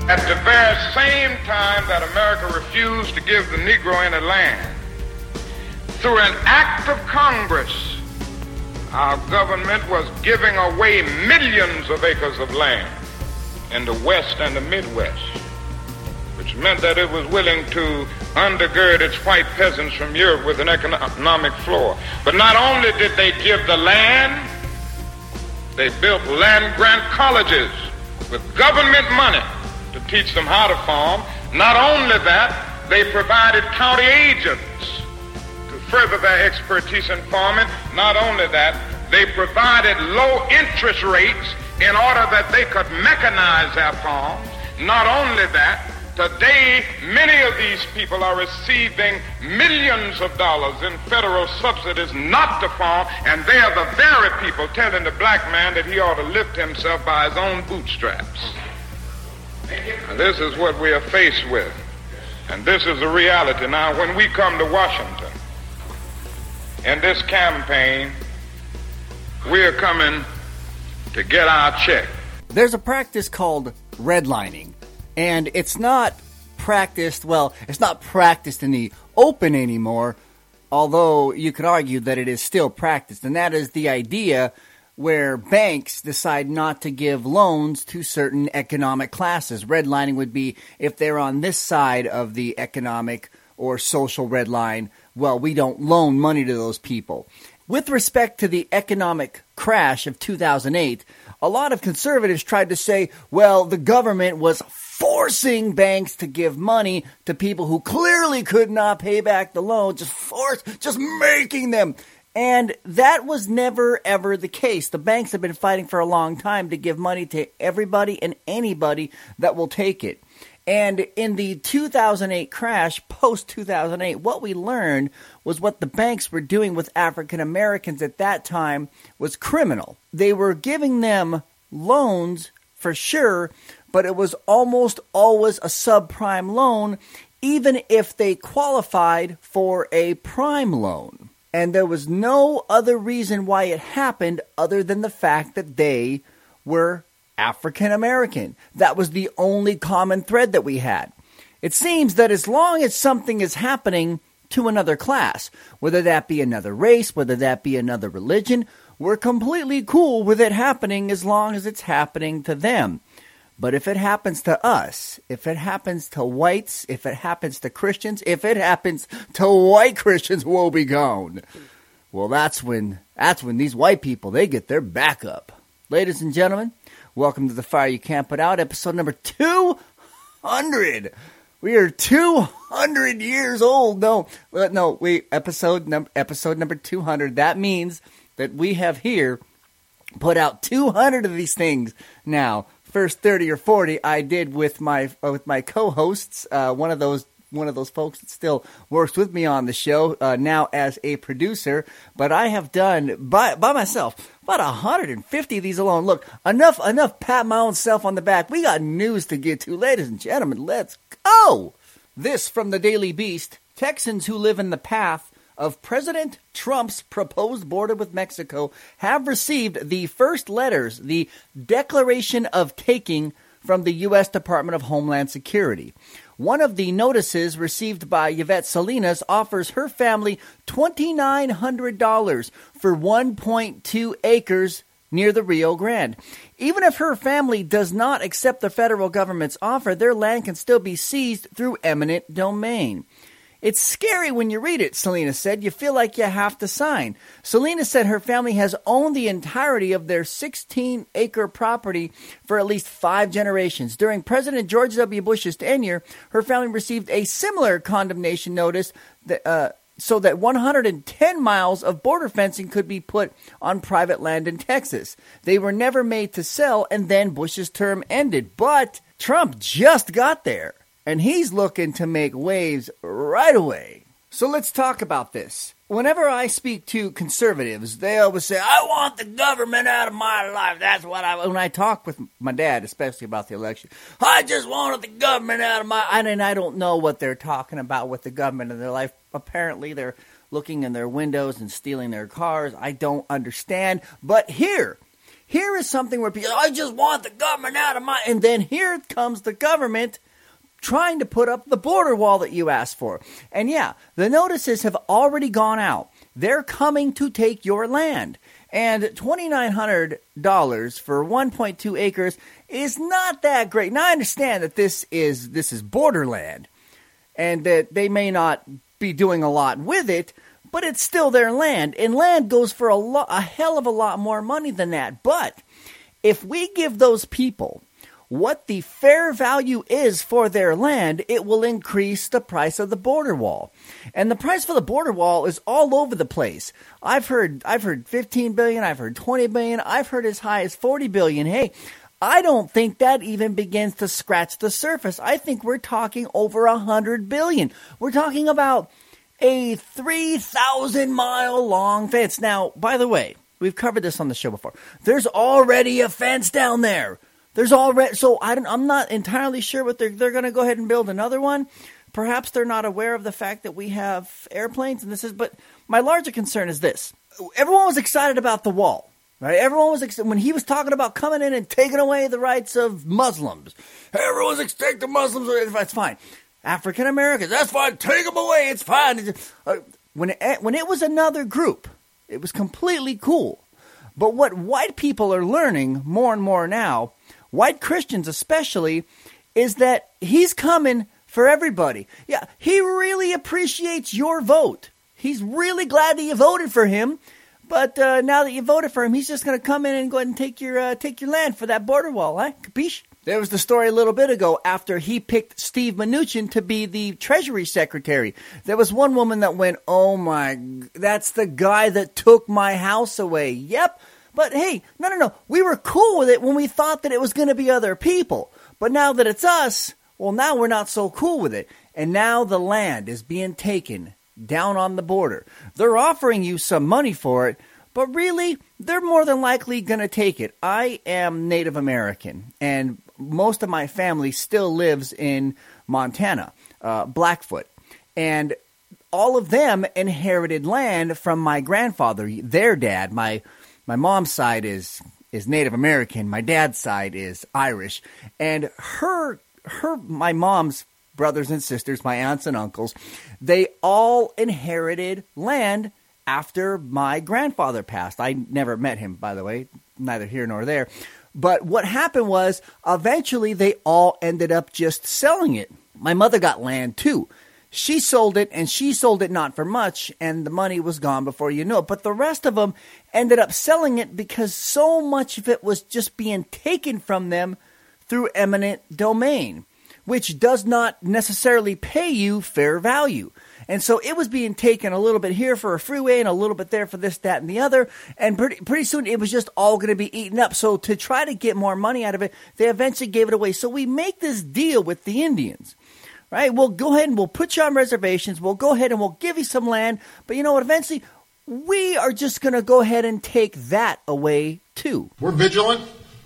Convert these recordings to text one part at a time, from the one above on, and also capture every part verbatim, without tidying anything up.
At the very same time that America refused to give the Negro any land, through an act of Congress, our government was giving away millions of acres of land in the West and the Midwest, which meant that it was willing to undergird its white peasants from Europe with an economic floor. But not only did they give the land, they built land-grant colleges with government money to teach them how to farm. Not only that, they provided county agents to further their expertise in farming. Not only that, they provided low interest rates in order that they could mechanize their farms. Not only that, today many of these people are receiving millions of dollars in federal subsidies not to farm, and they are the very people telling the black man that he ought to lift himself by his own bootstraps. And this is what we are faced with, and this is the reality. Now, when we come to Washington in this campaign, we are coming to get our check. There's a practice called redlining, and it's not practiced, well, it's not practiced in the open anymore, although you could argue that it is still practiced, and that is the idea where banks decide not to give loans to certain economic classes. Redlining would be if they're on this side of the economic or social red line, well, we don't loan money to those people. With respect to the economic crash of two thousand eight, a lot of conservatives tried to say, well, the government was forcing banks to give money to people who clearly could not pay back the loan, just force, just making them. And that was never, ever the case. The banks have been fighting for a long time to give money to everybody and anybody that will take it. And in the two thousand eight crash, post two thousand eight, what we learned was what the banks were doing with African Americans at that time was criminal. They were giving them loans for sure, but it was almost always a subprime loan, even if they qualified for a prime loan. And there was no other reason why it happened other than the fact that they were African American. That was the only common thread that we had. It seems that as long as something is happening to another class, whether that be another race, whether that be another religion, we're completely cool with it happening as long as it's happening to them. But if it happens to us, if it happens to whites, if it happens to Christians, if it happens to white Christians, woe be gone. Well, that's when that's when these white people, they get their back up. Ladies and gentlemen, welcome to The Fire You Can't Put Out, episode number two hundred. We are two hundred years old. No, no, wait, episode, num- episode number two hundred. That means that we have here put out two hundred of these things now. First thirty or forty I did with my uh, with my co-hosts. Uh, one of those one of those folks that still works with me on the show uh, now as a producer. But I have done by by myself about one hundred fifty of these alone. Look, enough enough pat my own self on the back. We got news to get to, ladies and gentlemen. Let's go. This from the Daily Beast: Texans who live in the path of President Trump's proposed border with Mexico have received the first letters, the Declaration of Taking, from the U S Department of Homeland Security. One of the notices received by Yvette Salinas offers her family two thousand nine hundred dollars for one point two acres near the Rio Grande. Even if her family does not accept the federal government's offer, their land can still be seized through eminent domain. It's scary when you read it, Salinas said. You feel like you have to sign. Salinas said her family has owned the entirety of their sixteen-acre property for at least five generations. During President George W. Bush's tenure, her family received a similar condemnation notice that, uh, so that one hundred ten miles of border fencing could be put on private land in Texas. They were never made to sell, and then Bush's term ended. But Trump just got there, and he's looking to make waves right away. So let's talk about this. Whenever I speak to conservatives, they always say, I want the government out of my life. That's what I, when I talk with my dad, especially about the election, I just wanted the government out of my, and I don't know what they're talking about with the government in their life. Apparently they're looking in their windows and stealing their cars. I don't understand. But here, Here is something where people, I just want the government out of my, and then here comes the government trying to put up the border wall that you asked for. And yeah, the notices have already gone out. They're coming to take your land. And two thousand nine hundred dollars for one point two acres is not that great. Now, I understand that this is this is borderland and that they may not be doing a lot with it, but it's still their land. And land goes for a, lo- a hell of a lot more money than that. But if we give those people what the fair value is for their land, it will increase the price of the border wall. And the price for the border wall is all over the place. I've heard I've heard fifteen billion dollars, I've heard twenty billion dollars, I've heard as high as forty billion dollars. Hey, I don't think that even begins to scratch the surface. I think we're talking over one hundred billion dollars. We're talking about a three thousand mile long fence. Now, by the way, we've covered this on the show before. There's already a fence down there. There's already, so I don't, I'm not entirely sure what they're, they're going to go ahead and build another one. Perhaps they're not aware of the fact that we have airplanes and this is, but my larger concern is this. Everyone was excited about the wall, right? Everyone was excited when he was talking about coming in and taking away the rights of Muslims. Everyone's excited the Muslims, it's fine. African Americans, that's fine. Take them away. It's fine. When it, when it was another group, it was completely cool. But what white people are learning more and more now, white Christians especially, is that he's coming for everybody. Yeah, he really appreciates your vote. He's really glad that you voted for him. But uh, now that you voted for him, he's just going to come in and go ahead and take your uh, take your land for that border wall, huh? Capiche? There was the story a little bit ago after he picked Steve Mnuchin to be the Treasury Secretary. There was one woman that went, oh my, that's the guy that took my house away. Yep. But hey, no, no, no. We were cool with it when we thought that it was going to be other people. But now that it's us, well, now we're not so cool with it. And now the land is being taken down on the border. They're offering you some money for it, but really, they're more than likely going to take it. I am Native American, and most of my family still lives in Montana, uh, Blackfoot. And all of them inherited land from my grandfather, their dad. My my mom's side is is Native American. My dad's side is Irish. And her her my mom's brothers and sisters, my aunts and uncles, they all inherited land after my grandfather passed. I never met him, by the way, neither here nor there. But what happened was eventually they all ended up just selling it. My mother got land too. She sold it, and she sold it not for much, and the money was gone before you knew it. But the rest of them ended up selling it because so much of it was just being taken from them through eminent domain, which does not necessarily pay you fair value. And so it was being taken a little bit here for a freeway and a little bit there for this, that, and the other. And pretty, pretty soon it was just all going to be eaten up. So to try to get more money out of it, they eventually gave it away. So we make this deal with the Indians, right? We'll go ahead and we'll put you on reservations. We'll go ahead and we'll give you some land. But you know what? Eventually we are just going to go ahead and take that away too. We're vigilant.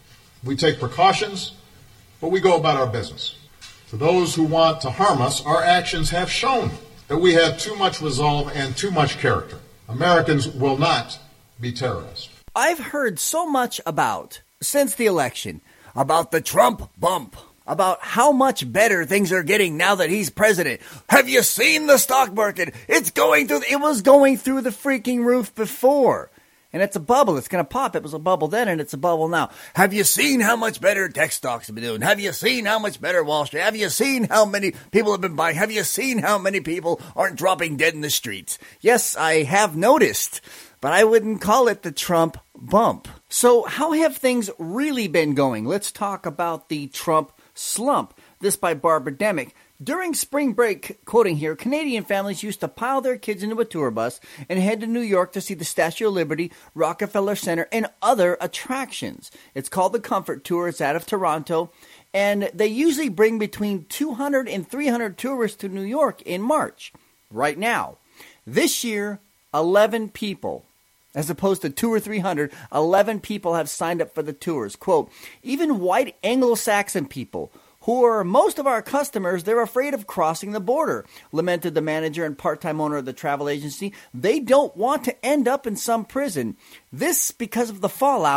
We take precautions, but we go about our business. For those who want to harm us, our actions have shown that we have too much resolve and too much character. Americans will not be terrorists. I've heard so much about, since the election, about the Trump bump, about how much better things are getting now that he's president. Have you seen the stock market? It's going through, it was going through the freaking roof before. And it's a bubble. It's going to pop. It was a bubble then, and it's a bubble now. Have you seen how much better tech stocks have been doing? Have you seen how much better Wall Street? Have you seen how many people have been buying? Have you seen how many people aren't dropping dead in the streets? Yes, I have noticed, but I wouldn't call it the Trump bump. So how have things really been going? Let's talk about the Trump slump. This by Barbara Demick. During spring break, quoting here, Canadian families used to pile their kids into a tour bus and head to New York to see the Statue of Liberty, Rockefeller Center, and other attractions. It's called the Comfort Tour. It's out of Toronto. And they usually bring between two hundred and three hundred tourists to New York in March. Right now, this year, eleven people, as opposed to two or three hundred, eleven people have signed up for the tours. Quote, even white Anglo-Saxon people, who are most of our customers, they're afraid of crossing the border, lamented the manager and part-time owner of the travel agency. They don't want to end up in some prison. This because of the fallout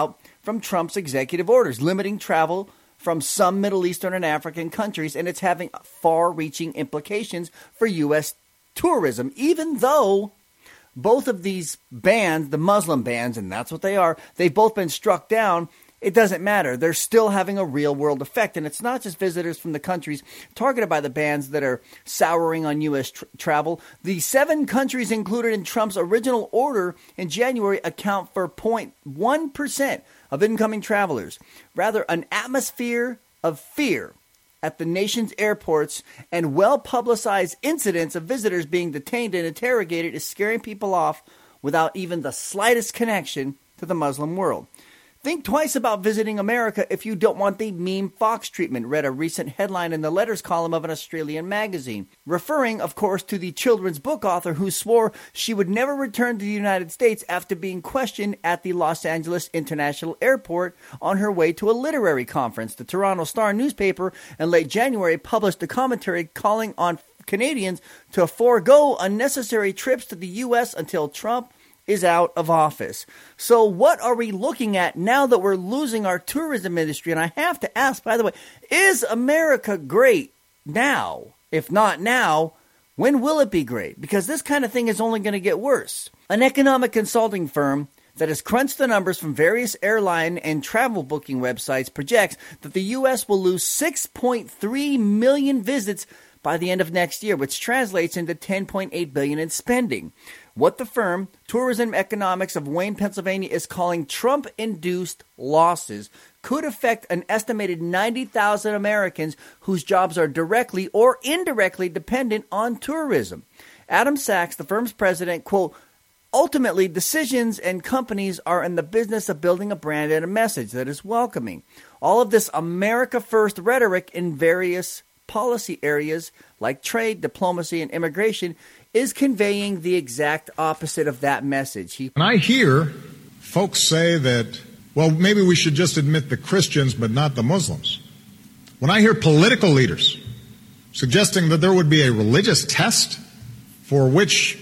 from Trump's executive orders, limiting travel from some Middle Eastern and African countries, and it's having far-reaching implications for U S tourism, even though both of these bans, the Muslim bans, and that's what they are, they've both been struck down. It doesn't matter. They're still having a real-world effect, and it's not just visitors from the countries targeted by the bans that are souring on U S tr- travel. The seven countries included in Trump's original order in January account for zero point one percent of incoming travelers. Rather, an atmosphere of fear at the nation's airports and well-publicized incidents of visitors being detained and interrogated is scaring people off without even the slightest connection to the Muslim world. Think twice about visiting America if you don't want the meme Fox treatment, read a recent headline in the letters column of an Australian magazine, referring, of course, to the children's book author who swore she would never return to the United States after being questioned at the Los Angeles International Airport on her way to a literary conference. The Toronto Star newspaper in late January published a commentary calling on Canadians to forego unnecessary trips to the U S until Trump is out of office. So what are we looking at now that we're losing our tourism industry? And I have to ask, by the way, is America great now? If not now, when will it be great? Because this kind of thing is only going to get worse. An economic consulting firm that has crunched the numbers from various airline and travel booking websites projects that the U S will lose six point three million visits by the end of next year, which translates into ten point eight billion dollars in spending. What the firm, Tourism Economics of Wayne, Pennsylvania, is calling Trump-induced losses could affect an estimated ninety thousand Americans whose jobs are directly or indirectly dependent on tourism. Adam Sachs, the firm's president, quote, ultimately, decisions and companies are in the business of building a brand and a message that is welcoming. All of this America First rhetoric in various policy areas like trade, diplomacy, and immigration is conveying the exact opposite of that message. He- When I hear folks say that, well, maybe we should just admit the Christians but not the Muslims. When I hear political leaders suggesting that there would be a religious test for which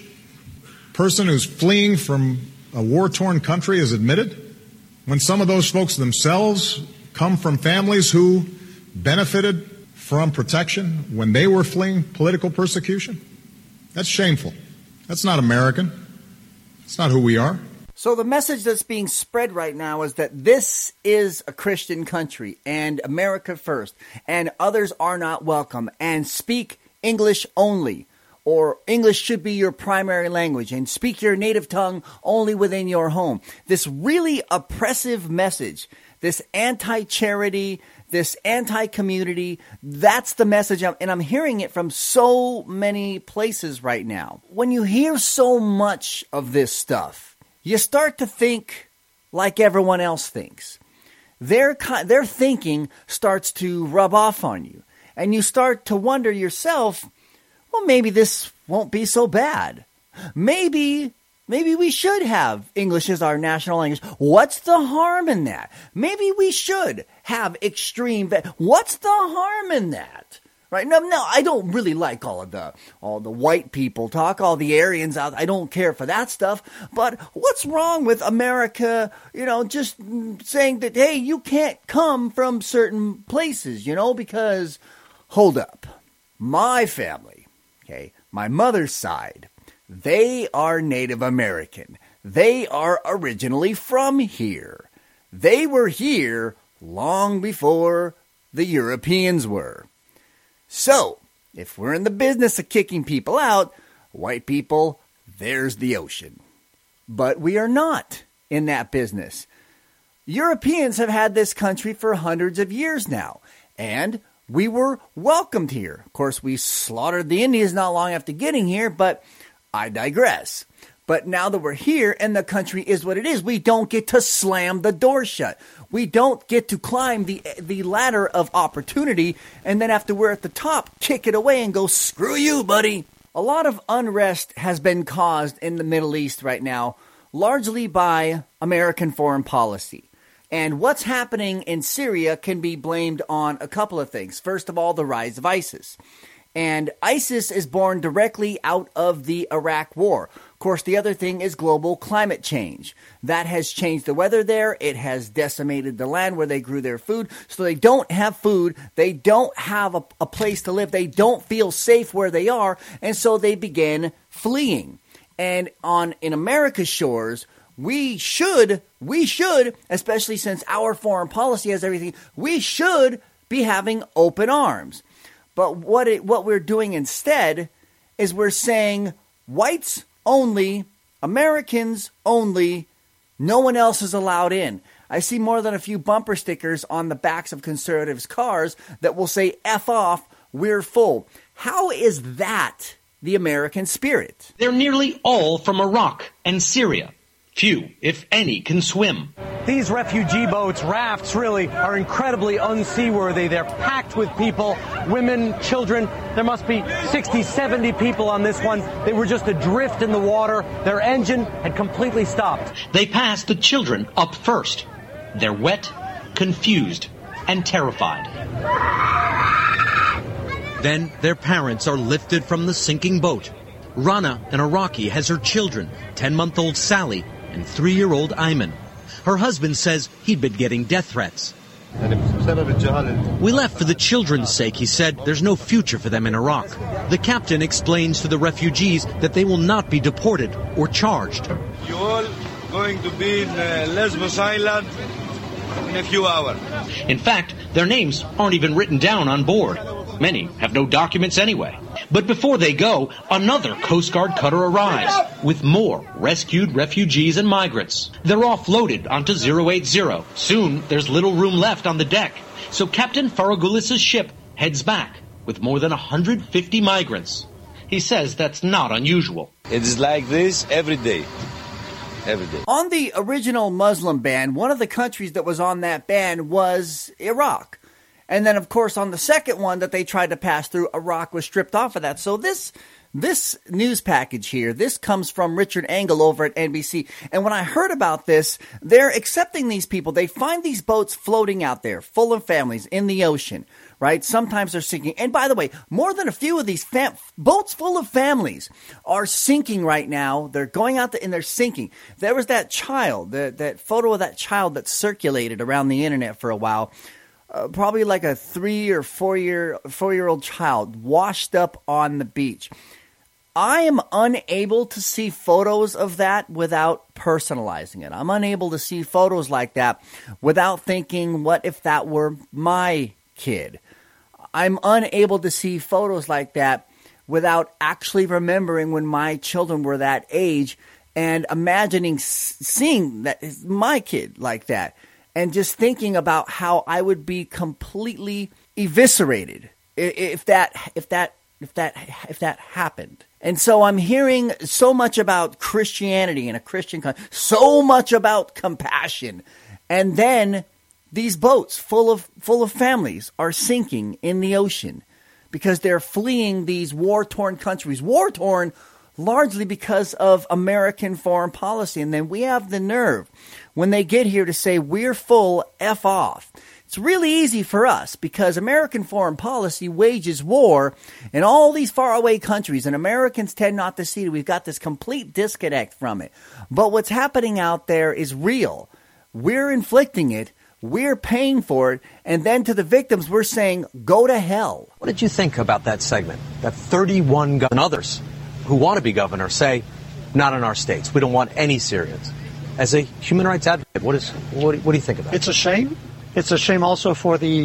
person who's fleeing from a war-torn country is admitted, when some of those folks themselves come from families who benefited from protection when they were fleeing political persecution, that's shameful. That's not American. It's not who we are. So the message that's being spread right now is that this is a Christian country and America first, and others are not welcome, and speak English only, or English should be your primary language, and speak your native tongue only within your home. This really oppressive message, this anti-charity, this anti-community, that's the message, I'm, and I'm hearing it from so many places right now. When you hear so much of this stuff, you start to think like everyone else thinks. Their, their thinking starts to rub off on you, and you start to wonder yourself, well, maybe this won't be so bad. Maybe Maybe we should have English as our national language. What's the harm in that? Maybe we should have extreme. What's the harm in that? Right? No, no, I don't really like all of the all the white people talk, all the Aryans out. I don't care for that stuff. But what's wrong with America, you know, just saying that, hey, you can't come from certain places, you know, because, hold up, my family, okay, my mother's side, they are Native American. They are originally from here. They were here long before the Europeans were. So, if we're in the business of kicking people out, white people, there's the ocean. But we are not in that business. Europeans have had this country for hundreds of years now, and we were welcomed here. Of course, we slaughtered the Indians not long after getting here, but I digress. But now that we're here and the country is what it is, we don't get to slam the door shut. We don't get to climb the the ladder of opportunity and then after we're at the top, kick it away and go, screw you, buddy. A lot of unrest has been caused in the Middle East right now, largely by American foreign policy. And what's happening in Syria can be blamed on a couple of things. First of all, the rise of ISIS. And ISIS is born directly out of the Iraq War. course, the other thing is global climate change. That has changed the weather there. It has decimated the land where they grew their food. So they don't have food. They don't have a, a place to live. They don't feel safe where they are. And so they begin fleeing. And on in America's shores, we should, we should, especially since our foreign policy has everything, we should be having open arms. But what it, what we're doing instead is we're saying whites only, Americans only, no one else is allowed in. I see more than a few bumper stickers on the backs of conservatives' cars that will say, F off, we're full. How is that the American spirit? They're nearly all from Iraq and Syria. Few, if any, can swim. These refugee boats, rafts, really, are incredibly unseaworthy. They're packed with people, women, children. There must be sixty, seventy people on this one. They were just adrift in the water. Their engine had completely stopped. They passed the children up first. They're wet, confused, and terrified. Then their parents are lifted from the sinking boat. Rana, an Iraqi, has her children, ten-month-old Sally and three-year-old Ayman. Her husband says he'd been getting death threats. We left for the children's sake, he said. There's no future for them in Iraq. The captain explains to the refugees that they will not be deported or charged. You're all going to be in uh, Lesbos Island in a few hours. In fact, their names aren't even written down on board. Many have no documents anyway. But before they go, another Coast Guard cutter arrives with more rescued refugees and migrants. They're offloaded onto zero eight zero. Soon, there's little room left on the deck. So Captain Faragoulis' ship heads back with more than one hundred fifty migrants. He says that's not unusual. It's like this every day. Every day. On the original Muslim ban, one of the countries that was on that ban was Iraq. And then, of course, on the second one that they tried to pass through, Iraq was stripped off of that. So this this news package here, this comes from Richard Engel over at N B C. And when I heard about this, they're accepting these people. They find these boats floating out there, full of families in the ocean, right? Sometimes they're sinking. And by the way, more than a few of these fam- boats full of families are sinking right now. They're going out there and they're sinking. There was that child, the, that photo of that child that circulated around the internet for a while. Uh, probably like a three or four year four year old child washed up on the beach. I am unable to see photos of that without personalizing it. I'm unable to see photos like that without thinking, what if that were my kid? I'm unable to see photos like that without actually remembering when my children were that age and imagining seeing that my kid like that. And just thinking about how I would be completely eviscerated if that if that if that if that happened. And so I'm hearing so much about Christianity in a Christian country, so much about compassion, and then these boats full of full of families are sinking in the ocean because they're fleeing these war-torn countries, war-torn largely because of American foreign policy. And then we have the nerve when they get here to say we're full, F off. It's really easy for us because American foreign policy wages war in all these faraway countries, and Americans tend not to see it. We've got this complete disconnect from it. But what's happening out there is real. We're inflicting it. We're paying for it. And then to the victims, we're saying, go to hell. What did you think about that segment? That thirty-one gov- and others who want to be governor say, not in our states. We don't want any Syrians. As a human rights advocate, what is what, what do you think about it? It's a shame. It's a shame also for the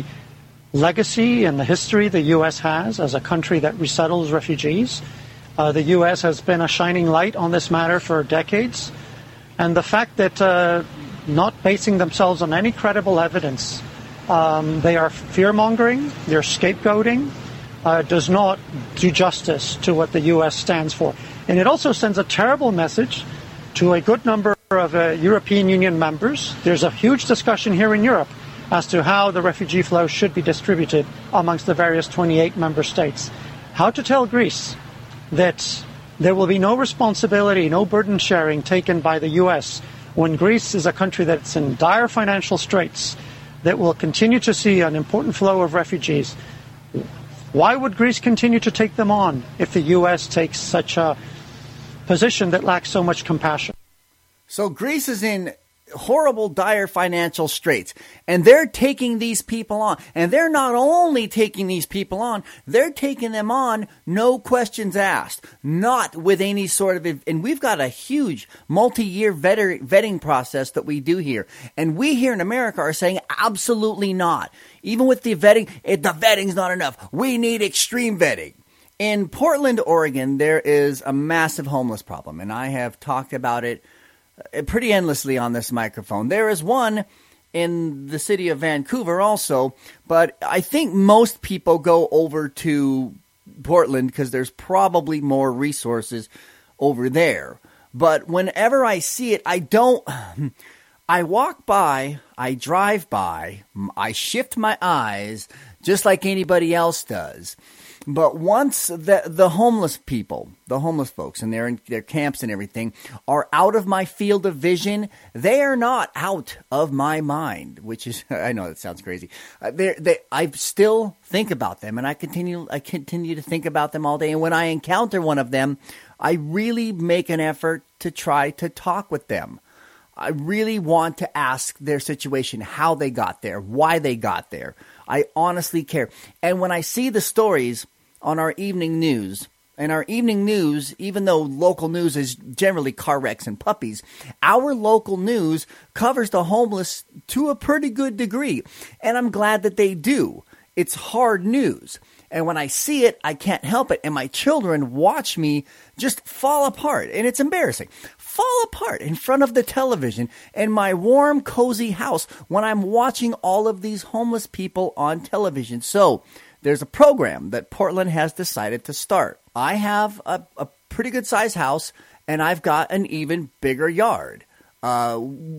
legacy and the history the U S has as a country that resettles refugees. Uh, the U S has been a shining light on this matter for decades. And the fact that uh, not basing themselves on any credible evidence, um, they are fear-mongering, they're scapegoating, uh, does not do justice to what the U S stands for. And it also sends a terrible message to a good number of uh, European Union members. There's a huge discussion here in Europe as to how the refugee flow should be distributed amongst the various twenty-eight member states. How to tell Greece that there will be no responsibility, no burden sharing taken by the U S when Greece is a country that's in dire financial straits, that will continue to see an important flow of refugees. Why would Greece continue to take them on if the U S takes such a position that lacks so much compassion. So Greece is in horrible, dire financial straits, and they're taking these people on. And they're not only taking these people on, they're taking them on, no questions asked, not with any sort of, and we've got a huge multi-year vet- vetting process that we do here. And we here in America are saying absolutely not. Even with the vetting, it, the vetting's not enough. We need extreme vetting. In Portland, Oregon, there is a massive homeless problem, and I have talked about it pretty endlessly on this microphone. There is one in the city of Vancouver also, but I think most people go over to Portland because there's probably more resources over there. But whenever I see it, I don't... I walk by, I drive by, I shift my eyes just like anybody else does. But once the the homeless people, the homeless folks, and they're in their camps and everything, are out of my field of vision, they are not out of my mind. Which is, I know that sounds crazy. Uh, they, they, I still think about them, and I continue, I continue to think about them all day. And when I encounter one of them, I really make an effort to try to talk with them. I really want to ask their situation, how they got there, why they got there. I honestly care. And when I see the stories on our evening news, and our evening news, even though local news is generally car wrecks and puppies, our local news covers the homeless to a pretty good degree. And I'm glad that they do. It's hard news. And when I see it, I can't help it. And my children watch me just fall apart. And it's embarrassing. Fall apart in front of the television in my warm, cozy house when I'm watching all of these homeless people on television. So there's a program that Portland has decided to start. I have a, a pretty good sized house, and I've got an even bigger yard. Uh,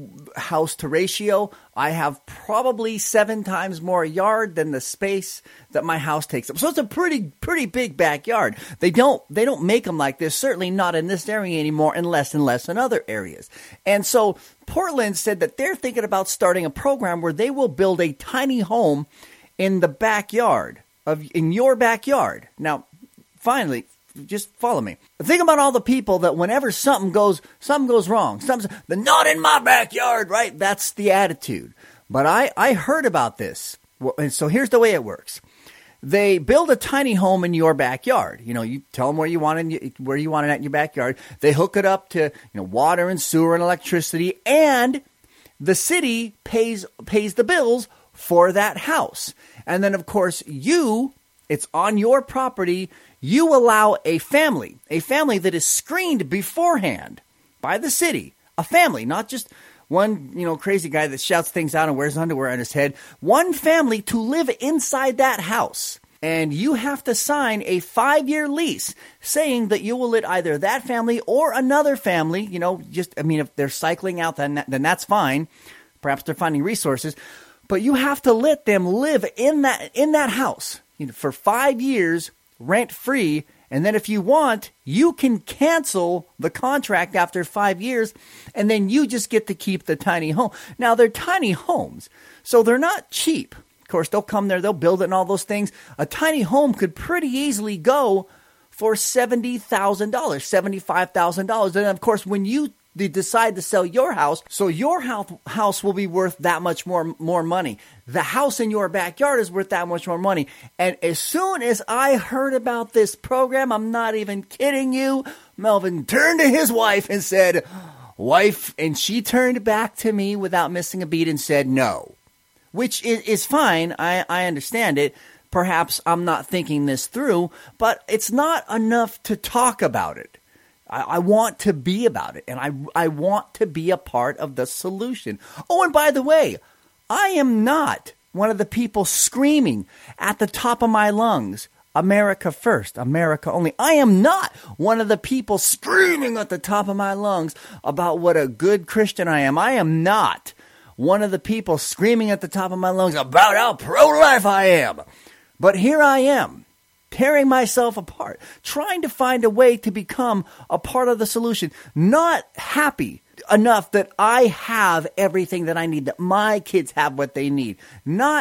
house to ratio, I have probably seven times more yard than the space that my house takes up. So it's a pretty, pretty big backyard. They don't, they don't make them like this. Certainly not in this area anymore, and less and less in other areas. And so Portland said that they're thinking about starting a program where they will build a tiny home in the backyard of, in your backyard. Now, finally, just follow me. Think about all the people that whenever something goes, something goes wrong, something, the not in my backyard, right? That's the attitude. But I, I heard about this. And so here's the way it works. They build a tiny home in your backyard. You know, you tell them where you want it, where you want it at in your backyard. They hook it up to, you know, water and sewer and electricity, and the city pays, pays the bills for that house. And then, of course, you, it's on your property. You allow a family, a family that is screened beforehand by the city, a family, not just one, you know, crazy guy that shouts things out and wears underwear on his head, one family to live inside that house. And you have to sign a five-year lease saying that you will let either that family or another family, you know, just, I mean, if they're cycling out, then, then that's fine. Perhaps they're finding resources. But you have to let them live in that, in that house, you know, for five years, rent-free, and then if you want, you can cancel the contract after five years, and then you just get to keep the tiny home. Now, they're tiny homes, so they're not cheap. Of course, they'll come there, they'll build it and all those things. A tiny home could pretty easily go for seventy thousand dollars, seventy-five thousand dollars. And, of course, when you they decide to sell your house, so your house house will be worth that much more more money. The house in your backyard is worth that much more money. And as soon as I heard about this program, I'm not even kidding you, Melvin turned to his wife and said, wife, and she turned back to me without missing a beat and said no, which is, is fine. I, I understand it. Perhaps I'm not thinking this through, but it's not enough to talk about it. I, I want to be about it, and I, I want to be a part of the solution. Oh, and by the way, I am not one of the people screaming at the top of my lungs, America first, America only. I am not one of the people screaming at the top of my lungs about what a good Christian I am. I am not one of the people screaming at the top of my lungs about how pro-life I am. But here I am, tearing myself apart, trying to find a way to become a part of the solution, not happy enough that I have everything that I need, that my kids have what they need, not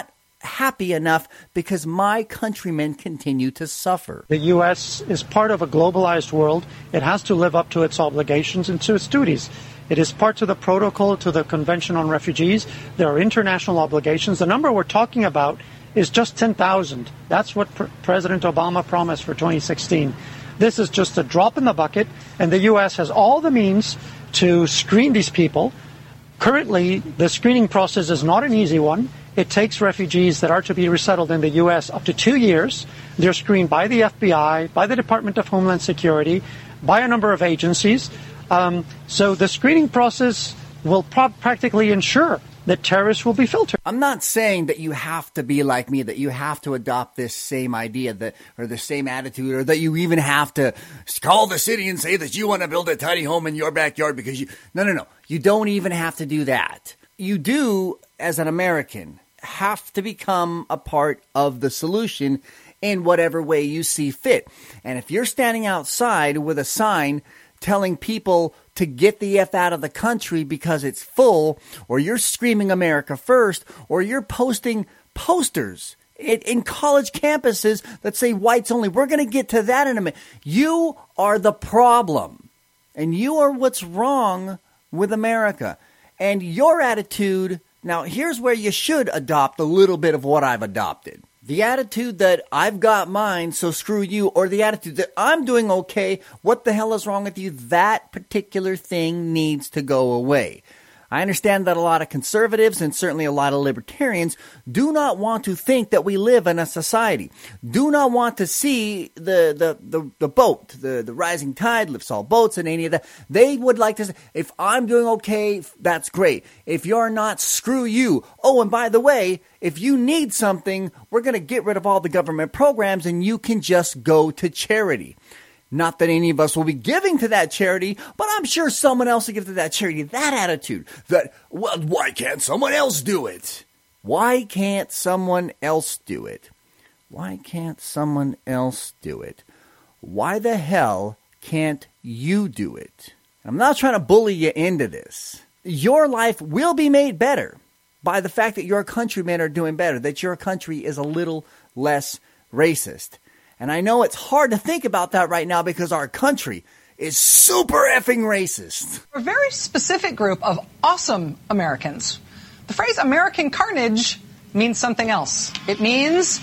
happy enough because my countrymen continue to suffer. The U S is part of a globalized world. It has to live up to its obligations and to its duties. It is part of the protocol to the Convention on Refugees. There are international obligations. The number we're talking about is just ten thousand. That's what Pr- President Obama promised for twenty sixteen. This is just a drop in the bucket, and the U S has all the means to screen these people. Currently, the screening process is not an easy one. It takes refugees that are to be resettled in the U S up to two years. They're screened by the F B I, by the Department of Homeland Security, by a number of agencies. Um, so the screening process will pro- practically ensure that terrorists will be filtered. I'm not saying that you have to be like me, that you have to adopt this same idea that, or the same attitude, or that you even have to call the city and say that you want to build a tiny home in your backyard because you... No, no, no. You don't even have to do that. You do, as an American, have to become a part of the solution in whatever way you see fit. And if you're standing outside with a sign telling people to get the F out of the country because it's full, or you're screaming America first, or you're posting posters in, in college campuses that say whites only. We're going to get to that in a minute. You are the problem, and you are what's wrong with America. And your attitude, now here's where you should adopt a little bit of what I've adopted. The attitude that I've got mine, so screw you, or the attitude that I'm doing okay, what the hell is wrong with you? That particular thing needs to go away. I understand that a lot of conservatives and certainly a lot of libertarians do not want to think that we live in a society, do not want to see the the, the, the boat, the, the rising tide lifts all boats and any of that. They would like to say, if I'm doing okay, that's great. If you're not, screw you. Oh, and by the way, if you need something, we're going to get rid of all the government programs and you can just go to charity. Not that any of us will be giving to that charity, but I'm sure someone else will give to that charity. That attitude that, well, why can't someone else do it? Why can't someone else do it? Why can't someone else do it? Why the hell can't you do it? I'm not trying to bully you into this. Your life will be made better by the fact that your countrymen are doing better, that your country is a little less racist. And I know it's hard to think about that right now because our country is super effing racist. A very specific group of awesome Americans. The phrase American carnage means something else. It means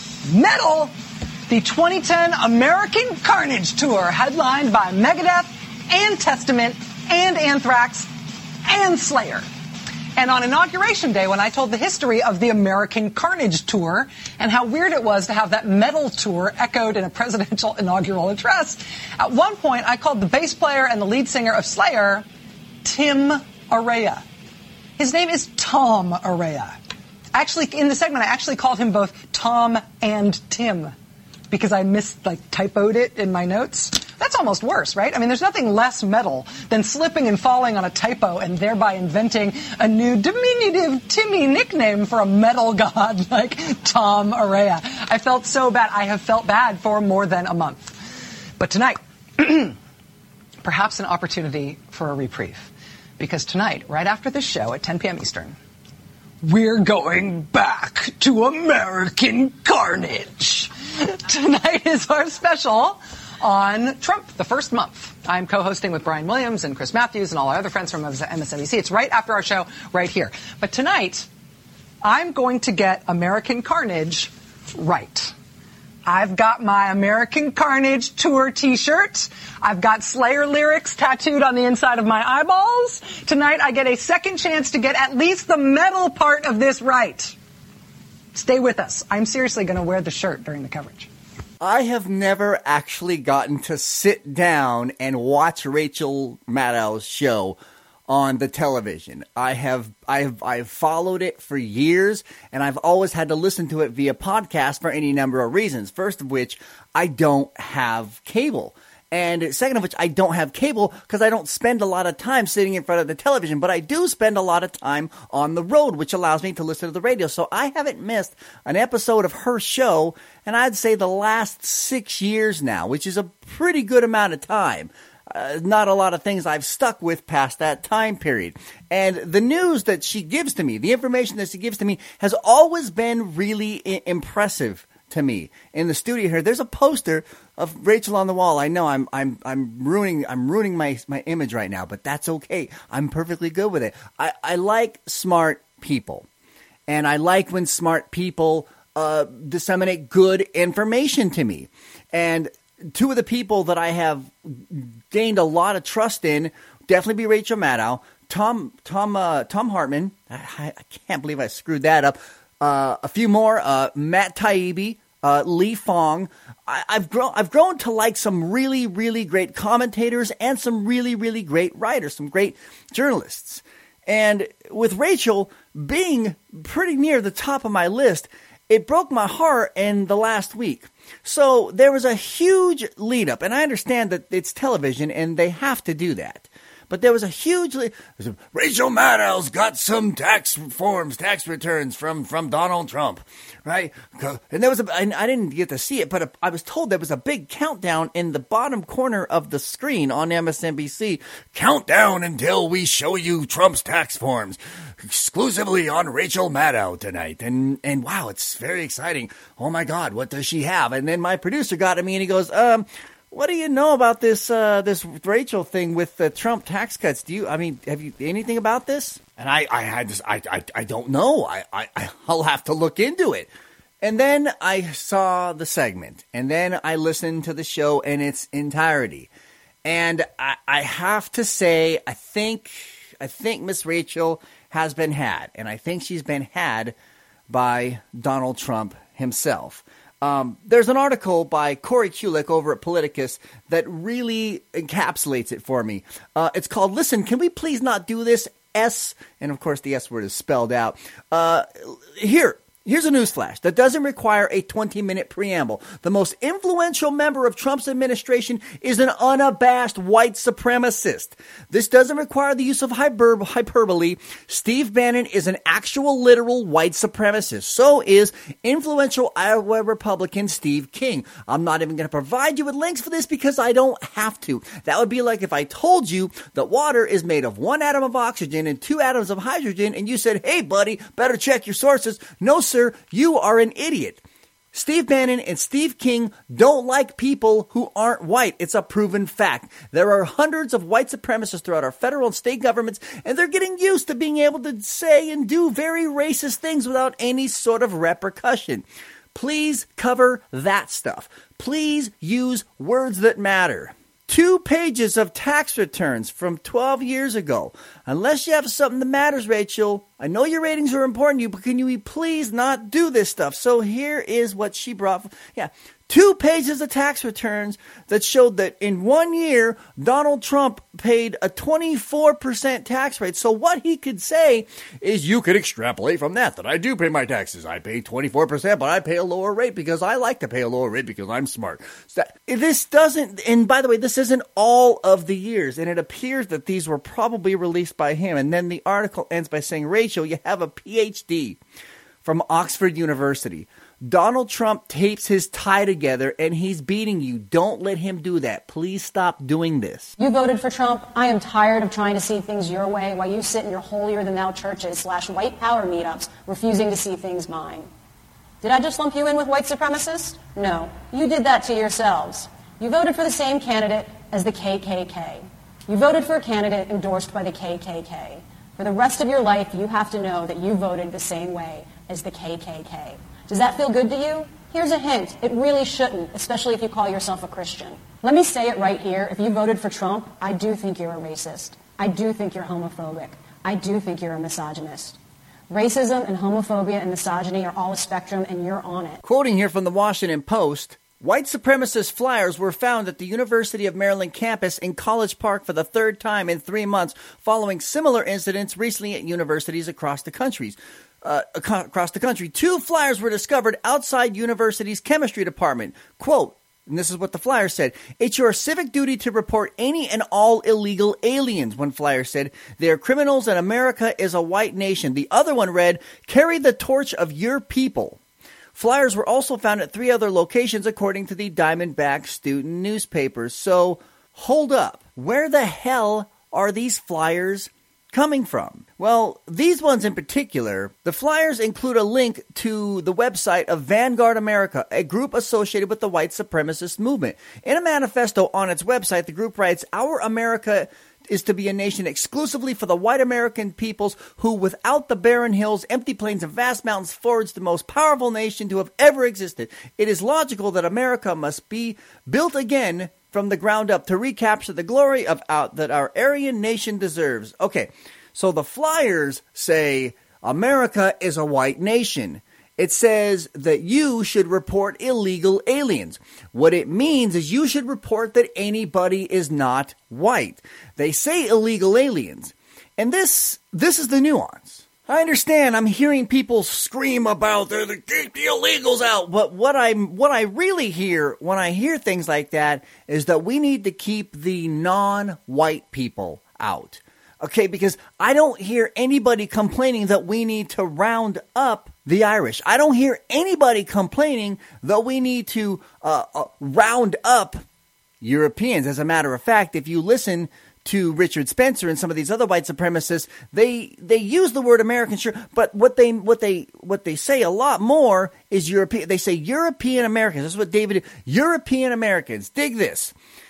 metal. The twenty ten American Carnage Tour, headlined by Megadeth and Testament and Anthrax and Slayer. And on Inauguration Day, when I told the history of the American Carnage Tour and how weird it was to have that metal tour echoed in a presidential inaugural address, at one point I called the bass player and the lead singer of Slayer Tim Araya. His name is Tom Araya. Actually, in the segment, I actually called him both Tom and Tim because I mis like typoed it in my notes. That's almost worse, right? I mean, there's nothing less metal than slipping and falling on a typo and thereby inventing a new diminutive Timmy nickname for a metal god like Tom Araya. I felt so bad. I have felt bad for more than a month. But tonight, perhaps an opportunity for a reprieve. Because tonight, right after this show at ten p.m. Eastern, we're going back to American Carnage. Tonight is our special on Trump, the first month. I'm co-hosting with Brian Williams and Chris Matthews and all our other friends from M S N B C. It's right after our show, right here. But tonight, I'm going to get American Carnage right. I've got my American Carnage Tour t-shirt. I've got Slayer lyrics tattooed on the inside of my eyeballs. Tonight, I get a second chance to get at least the metal part of this right. Stay with us. I'm seriously going to wear the shirt during the coverage. I have never actually gotten to sit down and watch Rachel Maddow's show on the television. I have I've I've followed it for years, and I've always had to listen to it via podcast for any number of reasons. First of which, I don't have cable. And second of which, I don't have cable because I don't spend a lot of time sitting in front of the television, but I do spend a lot of time on the road, which allows me to listen to the radio. So I haven't missed an episode of her show, and I'd say the last six years now, which is a pretty good amount of time. uh, not a lot of things I've stuck with past that time period. And the news that she gives to me, the information that she gives to me, has always been really I- impressive to me. In the studio here, there's a poster of Rachel on the wall. I know I'm I'm I'm ruining I'm ruining my my image right now, but that's okay. I'm perfectly good with it. I, I like smart people, and I like when smart people uh, disseminate good information to me. And two of the people that I have gained a lot of trust in definitely be Rachel Maddow, Tom Tom uh, Tom Hartman. I, I can't believe I screwed that up. Uh, a few more, uh, Matt Taibbi, uh, Lee Fong. I, I've grown, I've grown to like some really, really great commentators and some really, really great writers, some great journalists. And with Rachel being pretty near the top of my list, it broke my heart in the last week. So there was a huge lead up, and I understand that it's television and they have to do that. But there was a huge, Rachel Maddow's got some tax forms, tax returns from, from Donald Trump, right? And there was a, and I didn't get to see it, but a, I was told there was a big countdown in the bottom corner of the screen on M S N B C. Countdown until we show you Trump's tax forms, exclusively on Rachel Maddow tonight. And, and wow, it's very exciting. Oh my God, what does she have? And then my producer got to me and he goes, um, what do you know about this uh, this Rachel thing with the Trump tax cuts? Do you, I mean, have you anything about this? And I, I had this, I, I, I don't know. I, I, I'll have to look into it. And then I saw the segment, and then I listened to the show in its entirety. And I, I have to say, I think, I think Miss Rachel has been had, and I think she's been had by Donald Trump himself. Um, there's an article by Corey Kulik over at Politicus that really encapsulates it for me. Uh, it's called, Listen, Can We Please Not Do This? S, and of course the S word is spelled out. Uh, here. Here's a newsflash that doesn't require a twenty-minute preamble. The most influential member of Trump's administration is an unabashed white supremacist. This doesn't require the use of hyper- hyperbole. Steve Bannon is an actual literal white supremacist. So is influential Iowa Republican Steve King. I'm not even going to provide you with links for this because I don't have to. That would be like if I told you that water is made of one atom of oxygen and two atoms of hydrogen, and you said, hey, buddy, better check your sources. No, sir. Sir, you are an idiot. Steve Bannon and Steve King don't like people who aren't white. It's a proven fact. There are hundreds of white supremacists throughout our federal and state governments, and they're getting used to being able to say and do very racist things without any sort of repercussion. Please cover that stuff. Please use words that matter. Two pages of tax returns from twelve years ago. Unless you have something that matters, Rachel, I know your ratings are important to you, but can you please not do this stuff? So here is what she brought. Yeah, two pages of tax returns that showed that in one year, Donald Trump paid a twenty-four percent tax rate. So what he could say is you could extrapolate from that, that I do pay my taxes. I pay twenty-four percent, but I pay a lower rate because I like to pay a lower rate because I'm smart. So that, this doesn't, and by the way, this isn't all of the years, and it appears that these were probably released by him. And then the article ends by saying, Rachel, you have a P H D from Oxford University. Donald Trump tapes his tie together and he's beating you. Don't let him do that. Please stop doing this. You voted for Trump. I am tired of trying to see things your way while you sit in your holier-than-thou churches slash white power meetups refusing to see things mine. Did I just lump you in with white supremacists? No. You did that to yourselves. You voted for the same candidate as the K K K. You voted for a candidate endorsed by the K K K. For the rest of your life, you have to know that you voted the same way as the K K K. Does that feel good to you? Here's a hint. It really shouldn't, especially if you call yourself a Christian. Let me say it right here. If you voted for Trump, I do think you're a racist. I do think you're homophobic. I do think you're a misogynist. Racism and homophobia and misogyny are all a spectrum, and you're on it. Quoting here from the Washington Post, white supremacist flyers were found at the University of Maryland campus in College Park for the third time in three months, following similar incidents recently at universities across the country. Uh, across the country. Two flyers were discovered outside university's chemistry department. Quote, and this is what the flyer said, it's your civic duty to report any and all illegal aliens, one flyer said. They are criminals and America is a white nation. The other one read, carry the torch of your people. Flyers were also found at three other locations, according to the Diamondback student newspapers. So, hold up. where the hell are these flyers coming from? Well, these ones in particular, the flyers include a link to the website of Vanguard America, a group associated with the white supremacist movement. In a manifesto on its website, the group writes, "Our America is to be a nation exclusively for the white American peoples who, without the barren hills, empty plains, and vast mountains, forge the most powerful nation to have ever existed. It is logical that America must be built again from the ground up to recapture the glory of out that our Aryan nation deserves." Okay, so the flyers say America is a white nation. It says that you should report illegal aliens. What it means is you should report that anybody is not white. They say illegal aliens. And this this is the nuance. I understand I'm hearing people scream about they're the keep the illegals out. But what I what I really hear when I hear things like that is that we need to keep the non-white people out. Okay, because I don't hear anybody complaining that we need to round up the Irish. I don't hear anybody complaining that we need to uh, uh, round up Europeans. As a matter of fact, if you listen to Richard Spencer and some of these other white supremacists, they they use the word American, sure, but what they what they what they say a lot more is European. They say European Americans. This is what David European Americans. Dig this.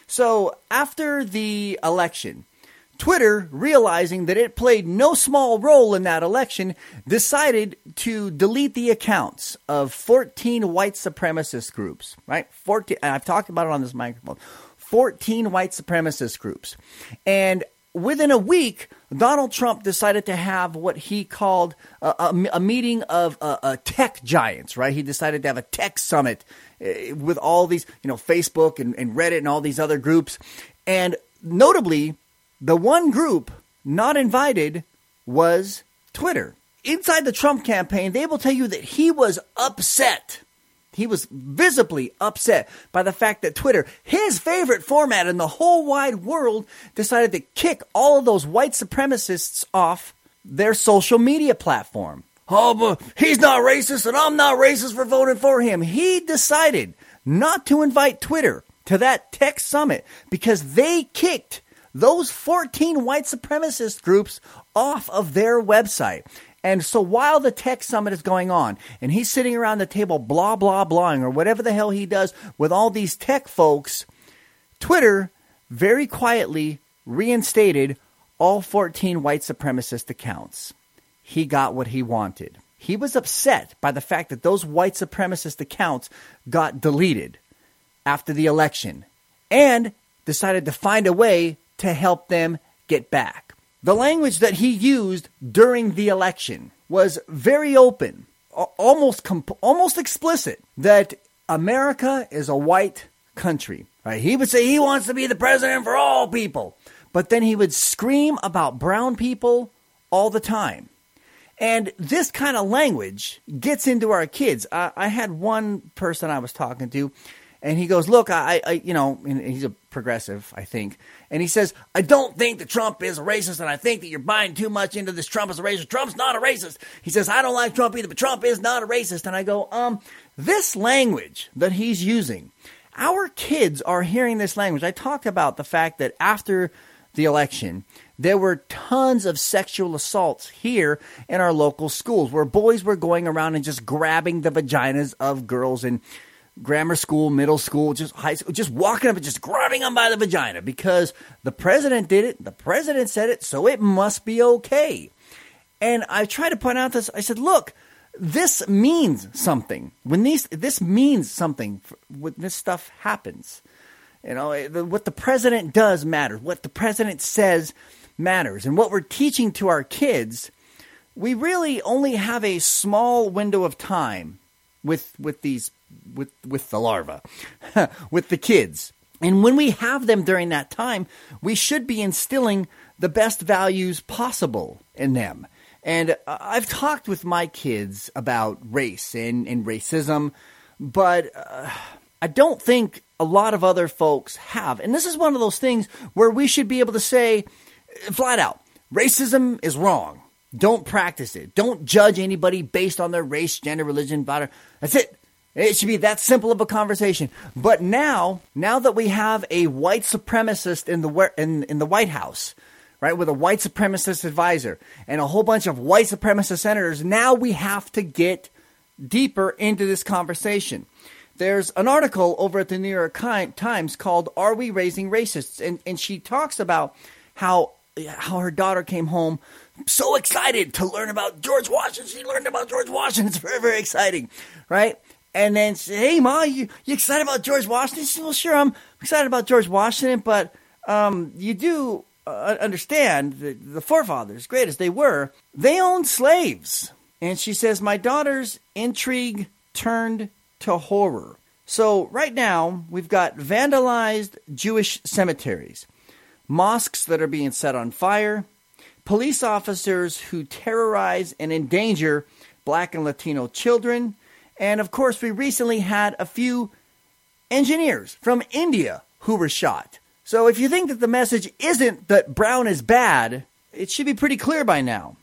So after the election, Twitter, realizing that it played no small role in that election, decided to delete the accounts of fourteen white supremacist groups, right? fourteen, and I've talked about it on this microphone. fourteen white supremacist groups. And within a week, Donald Trump decided to have what he called a, a, a meeting of uh, uh, tech giants, right? He decided to have a tech summit uh, with all these, you know, Facebook and, and Reddit and all these other groups. And notably, the one group not invited was Twitter. Inside the Trump campaign, they will tell you that he was upset. He was visibly upset by the fact that Twitter, his favorite format in the whole wide world, decided to kick all of those white supremacists off their social media platform. Oh, but he's not racist and I'm not racist for voting for him. He decided not to invite Twitter to that tech summit because they kicked those fourteen white supremacist groups off of their website. And so while the tech summit is going on and he's sitting around the table blah, blah, blahing or whatever the hell he does with all these tech folks, Twitter very quietly reinstated all fourteen white supremacist accounts. He got what he wanted. He was upset by the fact that those white supremacist accounts got deleted after the election and decided to find a way to help them get back. The language that he used during the election was very open, almost comp- almost explicit, that America is a white country. Right? He would say he wants to be the president for all people, but then he would scream about brown people all the time. And this kind of language gets into our kids. I, I had one person I was talking to, and he goes, look, I, I, you know, and he's a progressive, I think. And he says, I don't think that Trump is a racist, and I think that you're buying too much into this Trump is a racist. Trump's not a racist. He says, I don't like Trump either, but Trump is not a racist. And I go, um, this language that he's using, our kids are hearing this language. I talked about the fact that after the election, there were tons of sexual assaults here in our local schools where boys were going around and just grabbing the vaginas of girls in grammar school, middle school, just high school, just walking up and just grabbing them by the vagina because the president did it, the president said it, so it must be okay. And I tried to point out this. I said, look, this means something. When these, this means something when this stuff happens. You know, the, what the president does matters. What the president says matters. And what we're teaching to our kids, we really only have a small window of time with with these with with the larva, with the kids. And when we have them during that time, we should be instilling the best values possible in them. And I've talked with my kids about race and, and racism, but uh, I don't think a lot of other folks have. And this is one of those things where we should be able to say flat out, racism is wrong. Don't practice it. Don't judge anybody based on their race, gender, religion, voter. That's it. It should be that simple of a conversation. But now, now that we have a white supremacist in the in, in the White House, right, with a white supremacist advisor and a whole bunch of white supremacist senators, now we have to get deeper into this conversation. There's an article over at the New York Times called "Are We Raising Racists?" And, and she talks about how how her daughter came home so excited to learn about George Washington. She learned about George Washington. It's very, very exciting, right? And then say, hey, Ma, you, you excited about George Washington? She said, well, sure, I'm excited about George Washington, but um, you do uh, understand that the forefathers, great as they were, they owned slaves. And she says, my daughter's intrigue turned to horror. So right now, we've got vandalized Jewish cemeteries, mosques that are being set on fire, police officers who terrorize and endanger Black and Latino children, and, of course, we recently had a few engineers from India who were shot. So if you think that the message isn't that brown is bad, it should be pretty clear by now.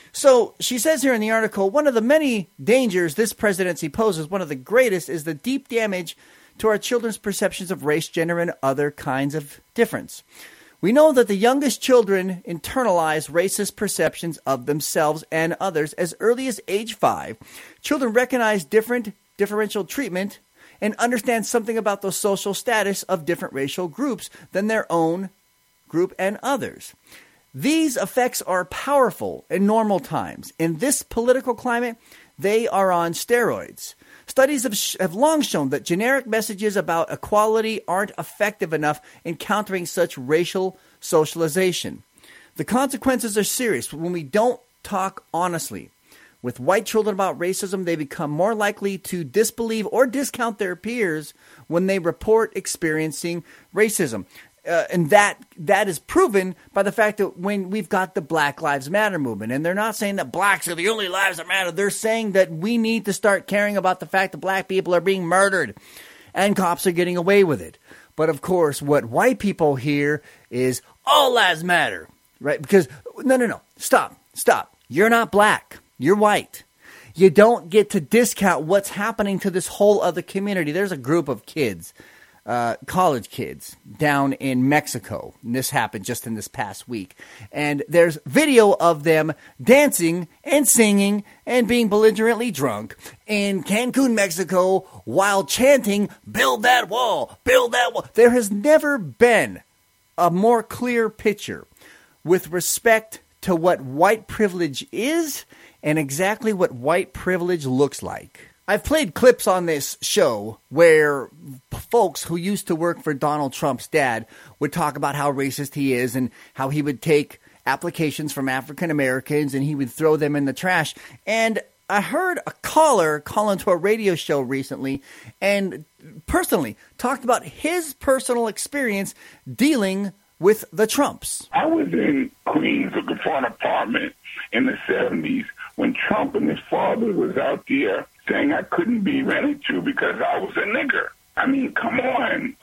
So she says here in the article, one of the many dangers this presidency poses, one of the greatest, is the deep damage to our children's perceptions of race, gender, and other kinds of difference. We know that the youngest children internalize racist perceptions of themselves and others as early as age five. Children recognize different differential treatment and understand something about the social status of different racial groups than their own group and others. These effects are powerful in normal times. In this political climate, they are on steroids. Studies have, sh- have long shown that generic messages about equality aren't effective enough in countering such racial socialization. The consequences are serious when we don't talk honestly. With white children about racism, they become more likely to disbelieve or discount their peers when they report experiencing racism. Uh, and that that is proven by the fact that when we've got the Black Lives Matter movement, and they're not saying that blacks are the only lives that matter. They're saying that we need to start caring about the fact that black people are being murdered and cops are getting away with it. But of course, what white people hear is all lives matter, right? Because no, no, no, stop, stop. You're not black. You're white. You don't get to discount what's happening to this whole other community. There's a group of kids. Uh, college kids down in Mexico. And this happened just in this past week. And there's video of them dancing and singing and being belligerently drunk in Cancun, Mexico, while chanting, build that wall, build that wall. There has never been a more clear picture with respect to what white privilege is and exactly what white privilege looks like. I've played clips on this show where folks who used to work for Donald Trump's dad would talk about how racist he is and how he would take applications from African Americans and he would throw them in the trash. And I heard a caller call into a radio show recently and personally talked about his personal experience dealing with the Trumps. I was in Queens looking for an apartment in the seventies when Trump and his father was out there saying I couldn't be rented to because I was a nigger. I mean, come on.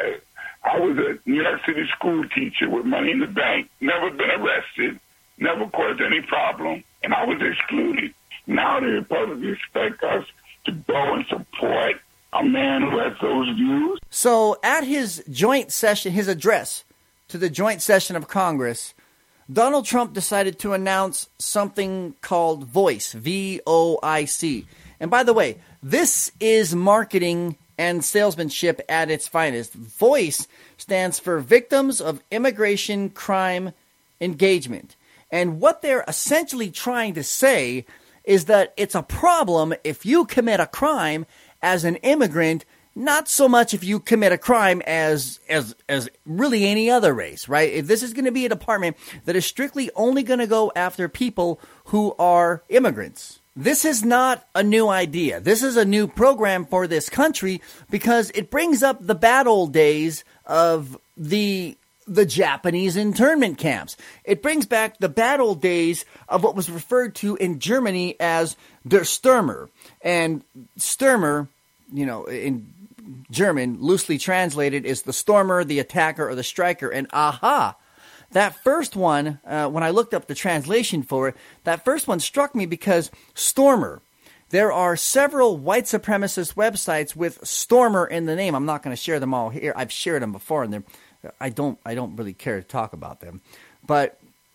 I was a New York City school teacher with money in the bank, never been arrested, never caused any problem, and I was excluded. Now the Republicans expect us to go and support a man who has those views. So at his joint session, his address to the joint session of Congress, Donald Trump decided to announce something called VOICE, V O I C. And by the way, this is marketing and salesmanship at its finest. VOICE stands for Victims of Immigration Crime Engagement. And what they're essentially trying to say is that it's a problem if you commit a crime as an immigrant, not so much if you commit a crime as as as really any other race, right? If this is going to be a department that is strictly only going to go after people who are immigrants. This is not a new idea. This is a new program for this country because it brings up the bad old days of the the Japanese internment camps. It brings back the bad old days of what was referred to in Germany as der Stürmer. And Stürmer, you know, in German, loosely translated, is the stormer, the attacker, or the striker. And aha! That first one, uh, when I looked up the translation for it, that first one struck me because stormer, There are several white supremacist websites with Stormer in the name. I'm not going to share them all here. I've shared them before, and I don't I don't really care to talk about them. But